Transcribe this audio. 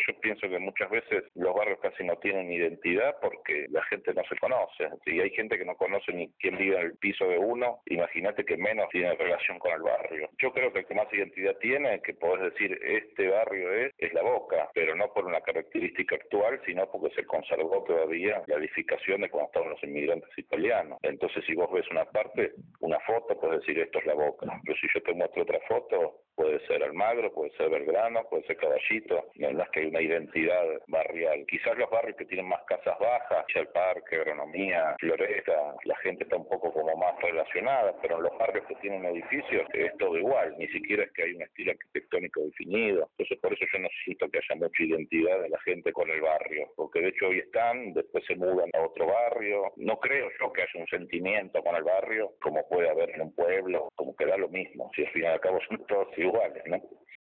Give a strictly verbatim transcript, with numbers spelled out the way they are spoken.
yo pienso que muchas veces los barrios casi no tienen identidad porque la gente no se conoce. Si hay gente que no conoce ni quién vive en el piso de uno, imagínate que menos tiene relación con el barrio. Yo creo que el que más identidad tiene, que podés decir este barrio es, es La Boca, pero no por una característica actual, sino porque se conservó todavía la edificación de cuando estaban los inmigrantes italianos. Entonces, si vos ves una parte, una foto, podés decir esto es La Boca. Pero si yo te muestro otra foto, puede ser Almagro, puede ser Belgrano, puede ser Caballito, no es que hay una identidad barrial. Quizás los barrios que tienen más casas bajas, el Parque, Agronomía, Floresta, la gente está un poco como más relacionada, pero en los barrios que tienen edificios es todo igual, ni siquiera es que hay un estilo arquitectónico definido. Entonces por eso yo no siento que haya mucha identidad de la gente con el barrio, porque de hecho hoy están, después se mudan a otro barrio. No creo yo que haya un sentimiento con el barrio como puede haber en un pueblo, como que da lo mismo, si al fin y al cabo son todos iguales, ¿no?